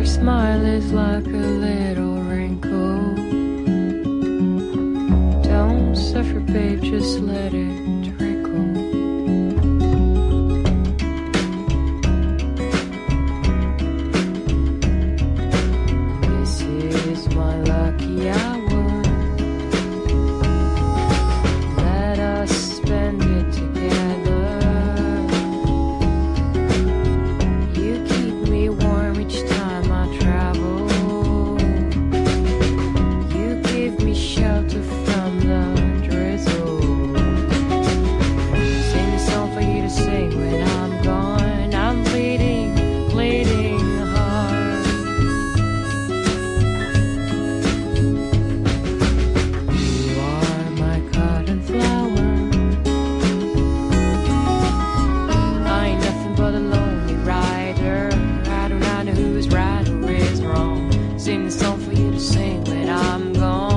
smile is like a little wrinkle. Don't suffer, babe, just let it trickle. This is my lucky hour. Let us spend it together. You keep me warm each time I travel. You give me shelter from the drizzle. Sing a song for you to sing when I'm gone. I'm bleeding, bleeding hard. You are my cotton flower. I ain't nothing but a lonely rider. I do not know who is right or is wrong. Sing the song for you to sing when I'm gone.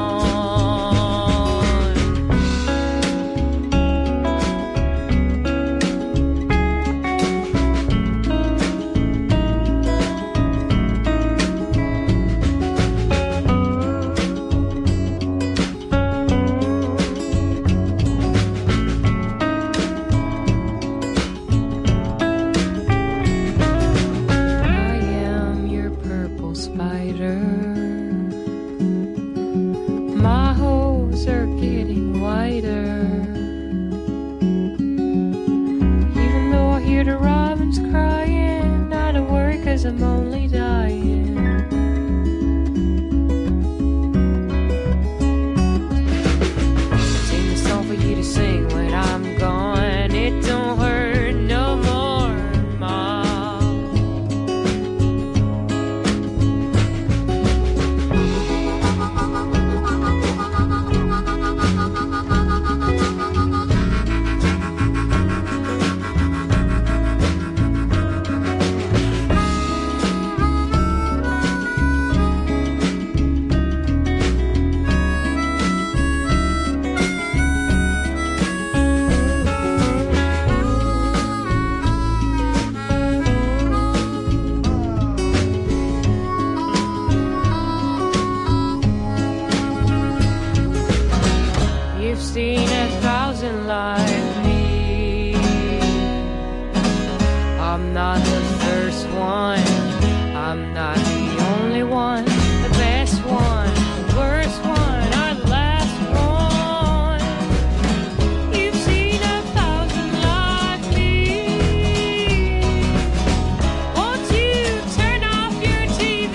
I am your purple spider. My hopes are getting wider. Even though I hear the robins crying, not a worry 'cause I'm only dying. Sing a song for you to sing when I'm gone. It don't hurt no more, Mom. You've seen 1,000 like me. I'm not the first one. I'm not the only one. The best one, the worst one, or the last one. You've seen 1,000 like me. Won't you turn off your TV?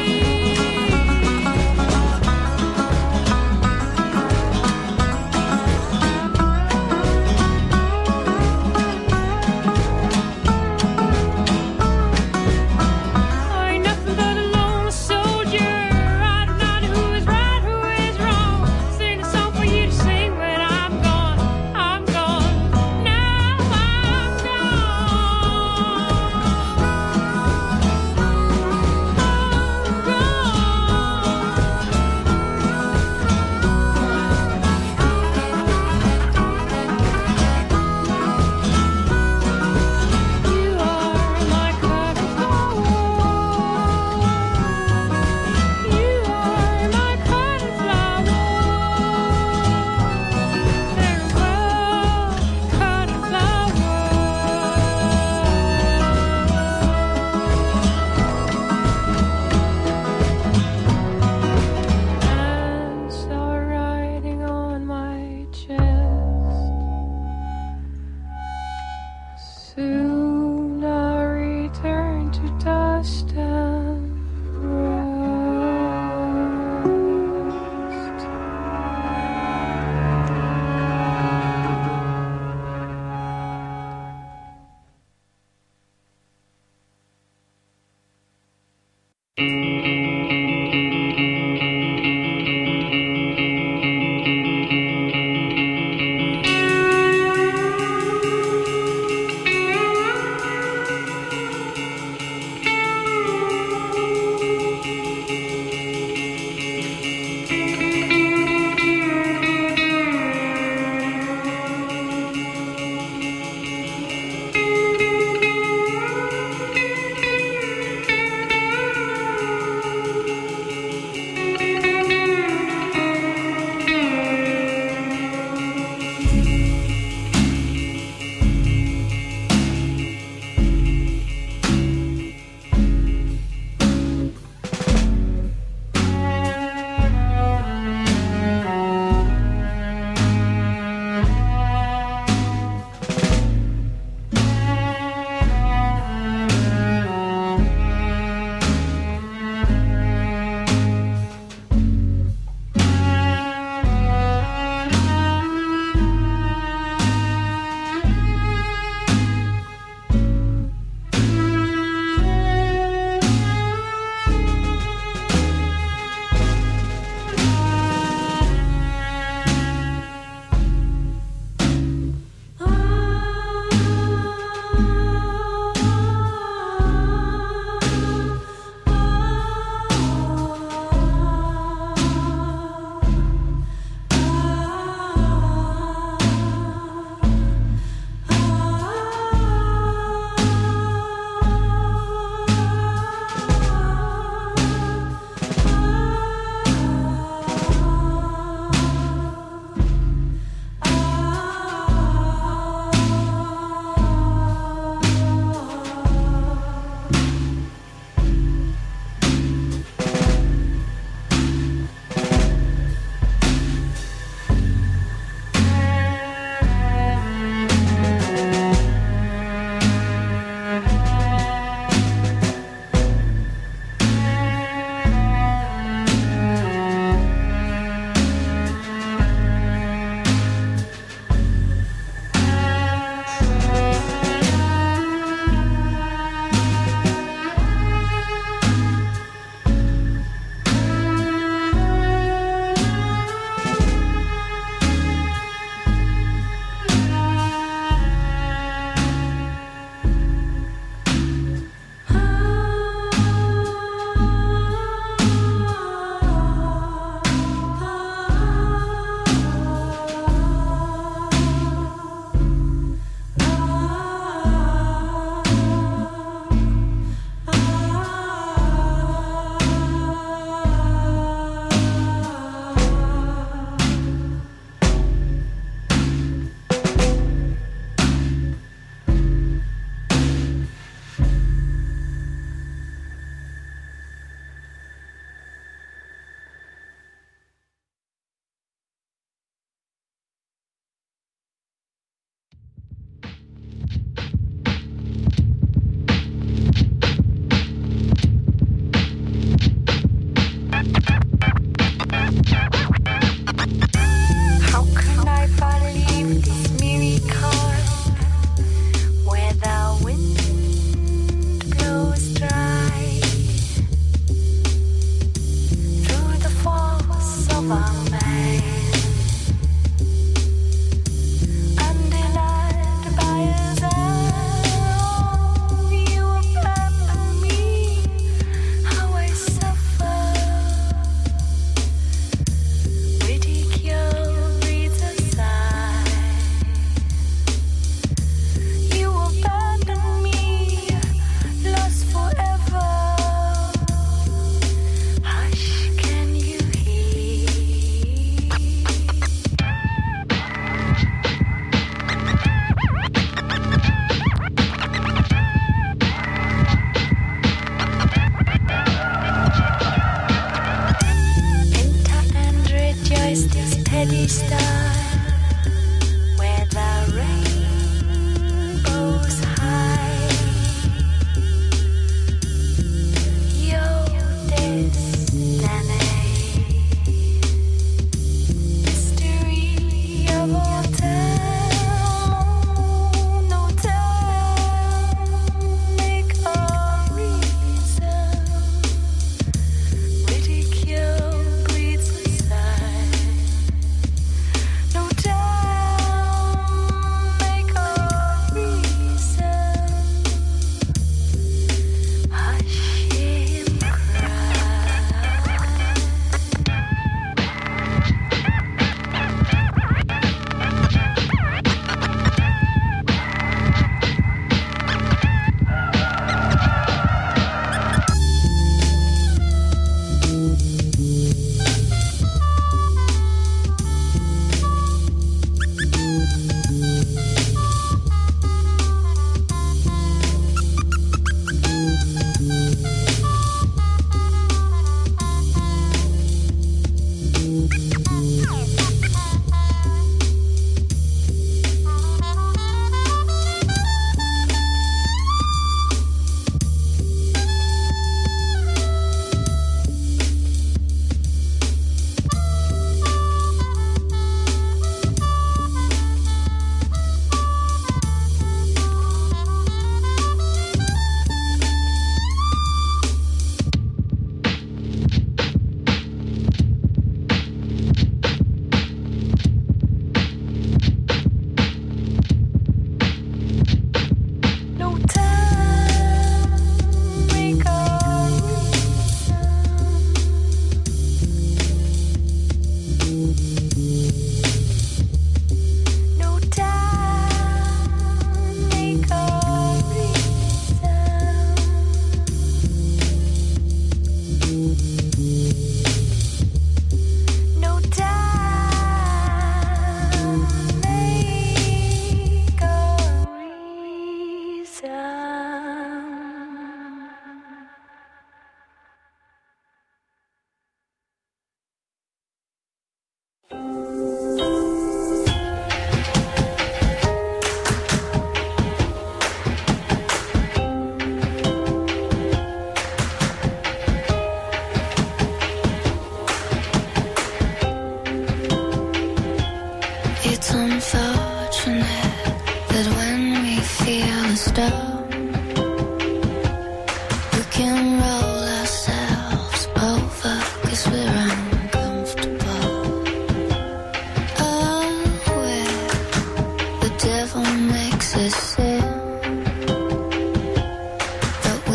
I ain't nothing but a lone soldier. I do not know who is right, who is wrong. Sing a song for you to sing when I'm gone. I'm gone. Now I'm You are my cotton flower. You are my cotton flower. Farewell, cotton flower. Hands are riding on my chest. Soon I'll return to dust and rest.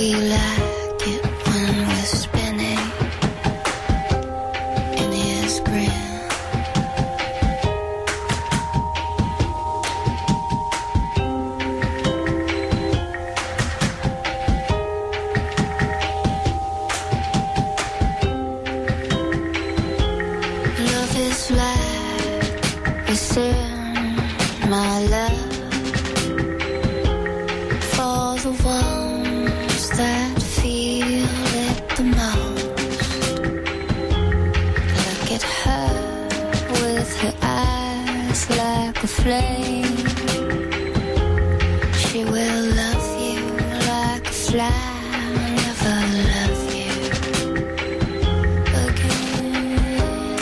we like it when we're spinning in his grin. Love is like a sin, my love, for the ones that feel it the most. Look at her with her eyes like a flame. She will love you like a fly, never love you again.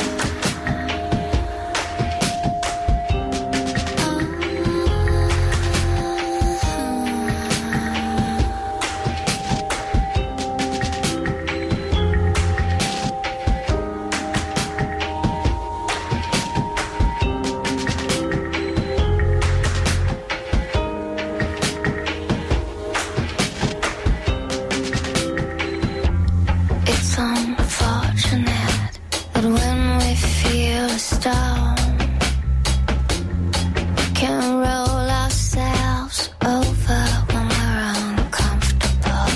It's unfortunate that when we feel a storm, we can roll ourselves over when we're uncomfortable.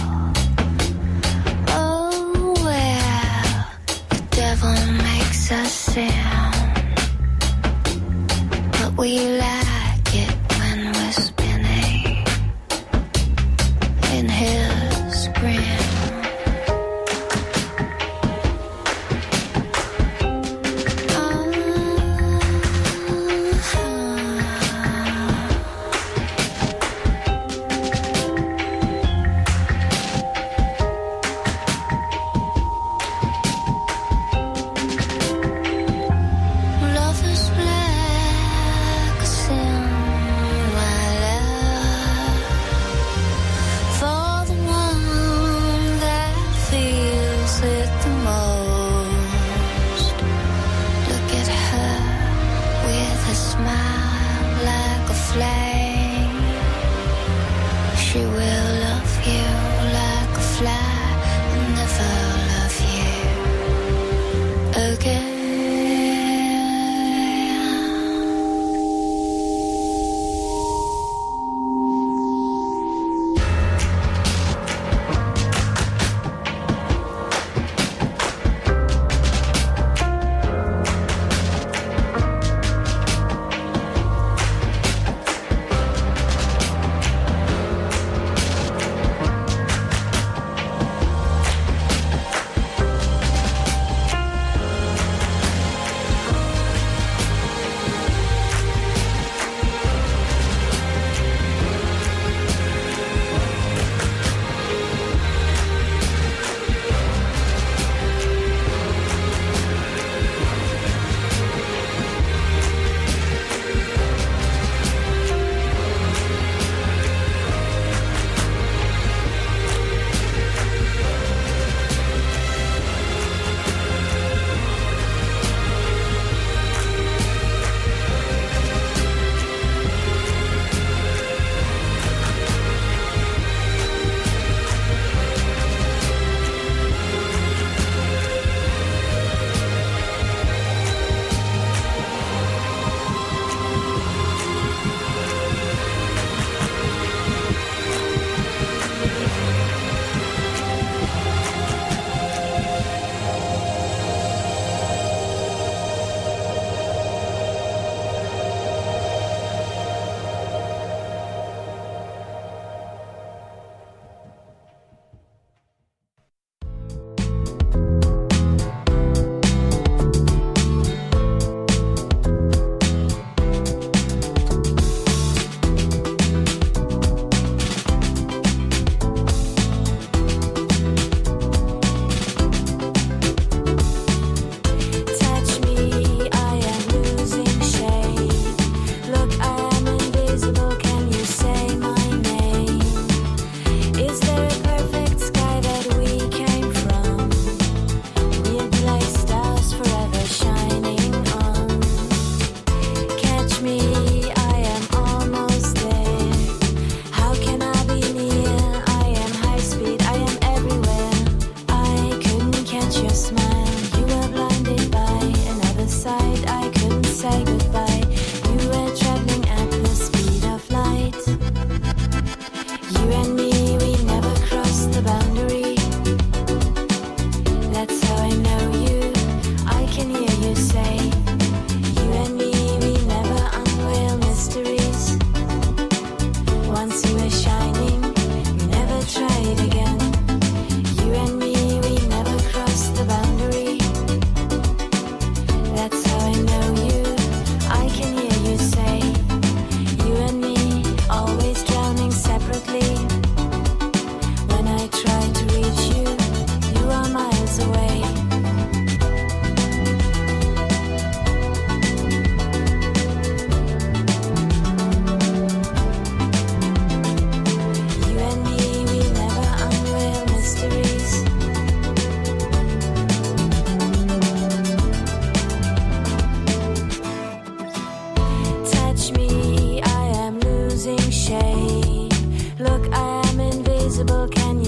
Oh, well, the devil makes us sound, but we like it when we're spinning in his grin. Love is like a sin, my love, for the one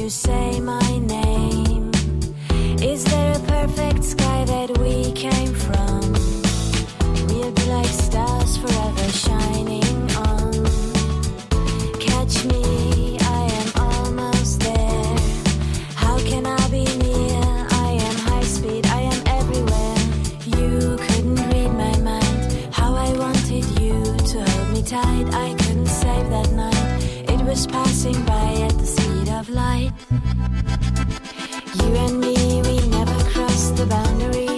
you say my name? Is there a perfect sky that we came from? We'll be like stars forever shining on. Catch me, I am almost there. How can I be near? I am high speed, I am everywhere. You couldn't read my mind. How I wanted you to hold me tight. I couldn't save that night. It was passing by at the speed of light. You and me, we never crossed the boundary.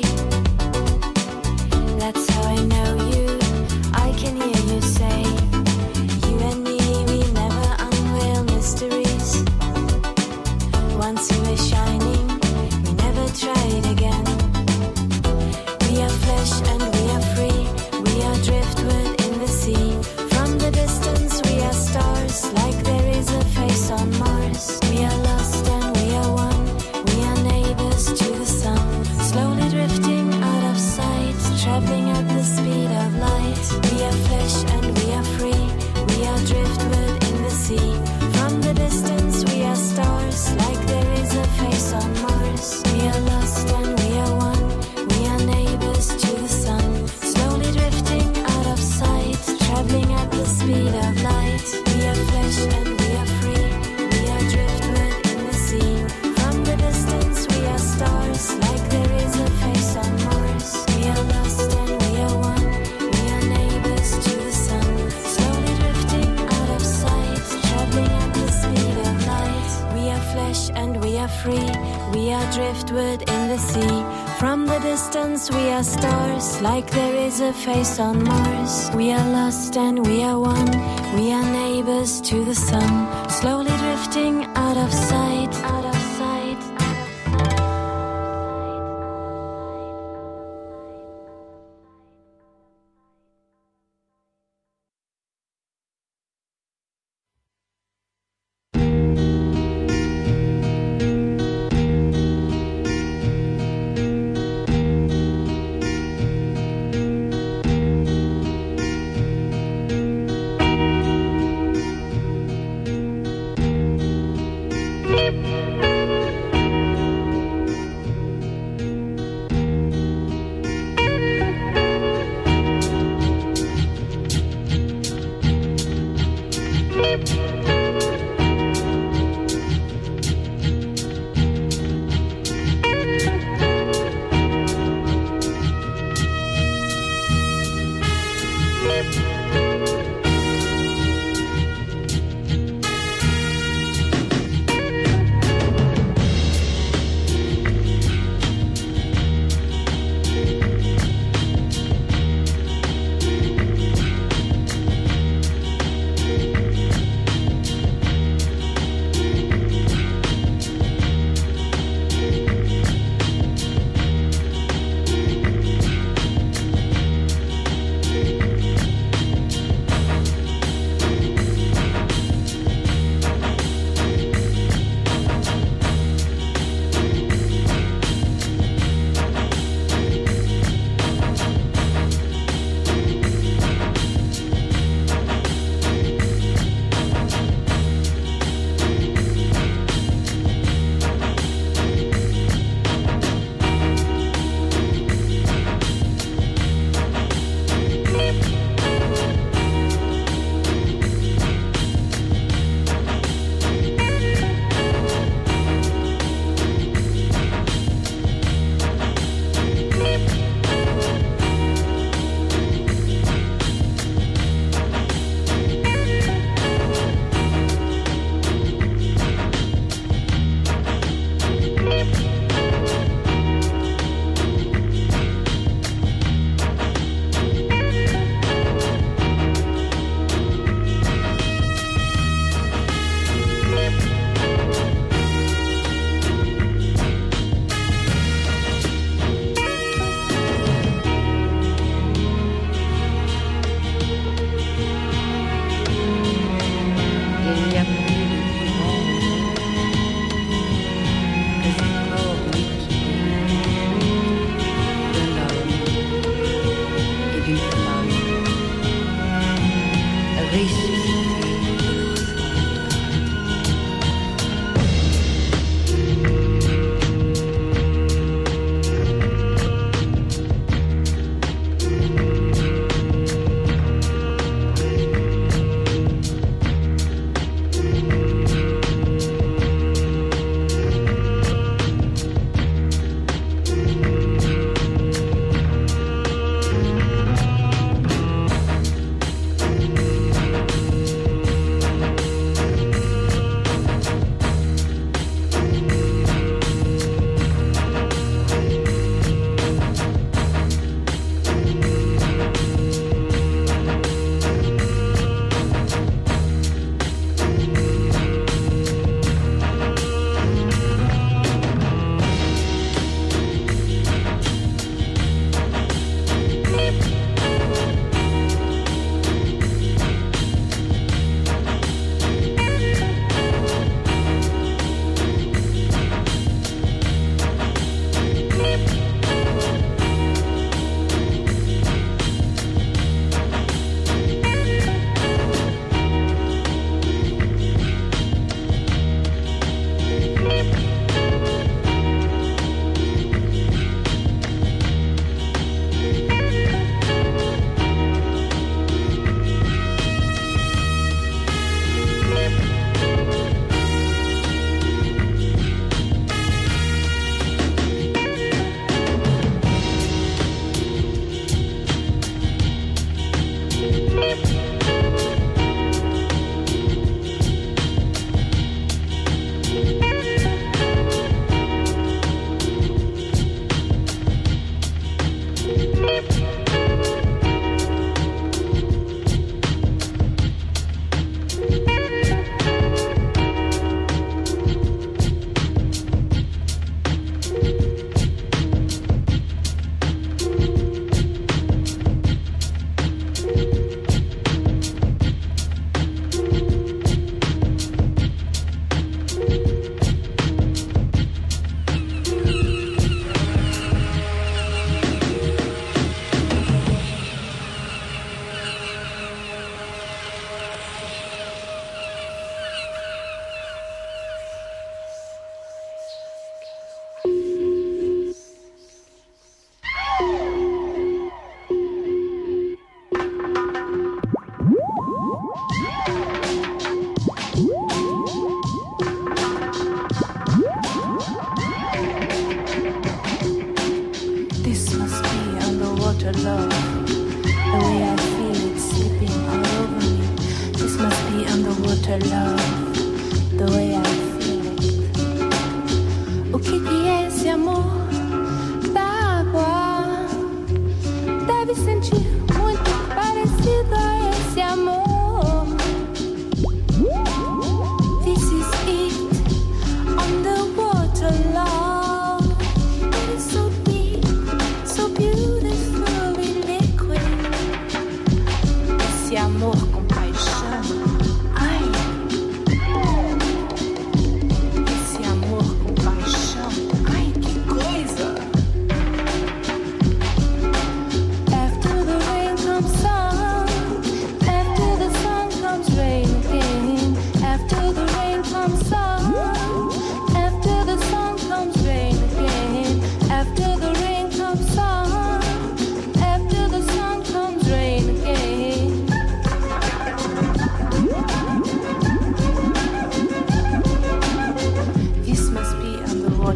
That's how I know you. I can hear you say, you and me, we never unveil mysteries. Once you were shining, we never tried again. We are flesh and we are free. We are driftwood in the sea. From the distance, we are stars, like there is a face on Mars. We are lost and we are one. We are neighbors to the sun. Slowly drifting out of sight, traveling at the speed of light. We are flesh and we are free. We are driftwood in the sea. From the distance, we are stars, like there is a face on Mars. We are lost and we are one. We are neighbors to the sun. Slowly drifting out of sight, traveling at the speed of light. We are flesh and we are free. We are driftwood in the sea. From the distance, we are stars, like there is a face on Mars. We are lost and we are one. We are neighbors to the sun. Slowly drifting out of sight, traveling at the speed of light. We are flesh and we are free. We are driftwood in the sea. From the distance, we are stars, like there is a face on Mars. We are lost and we are one. We are neighbors to the sun. Slowly drifting out of sight, out of sight.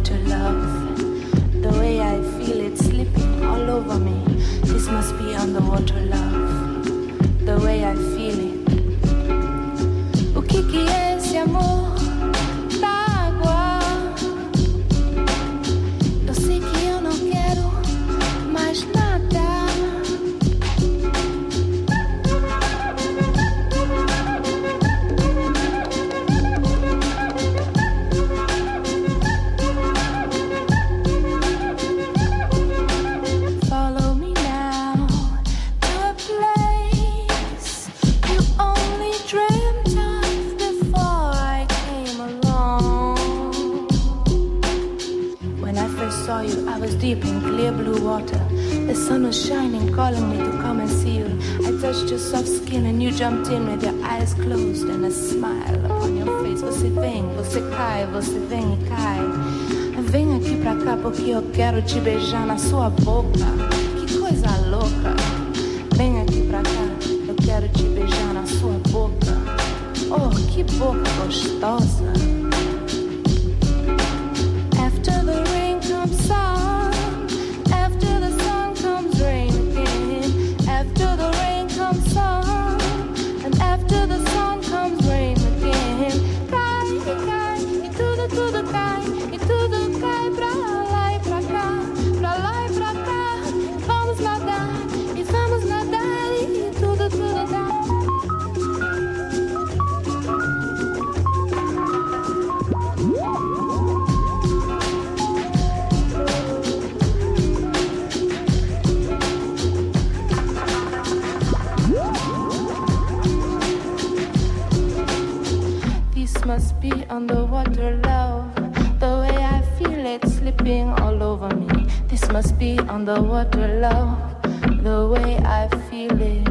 underwater love. The way I feel it slipping all over me. This must be underwater love. The way I feel it. O que é esse amor da água? Eu sei que eu não quero mais nada. Deep in clear blue water, the sun was shining, calling me to come and see you. I touched your soft skin and you jumped in with your eyes closed and a smile upon your face. Você vem, você cai, você vem e cai. Vem aqui pra cá porque eu quero te beijar na sua boca. Que coisa louca. Vem aqui pra cá, eu quero te beijar na sua boca. Oh, que boca gostosa. After the rain comes sun. After the rain comes sun, and after the sun comes rain again. Cai, cai, e tudo cai, e tudo cai pra lá e pra cá, pra lá e pra cá. Vamos nadar, e tudo dá. Must be underwater love. The way I feel it slipping all over me. This must be underwater love. The way I feel it.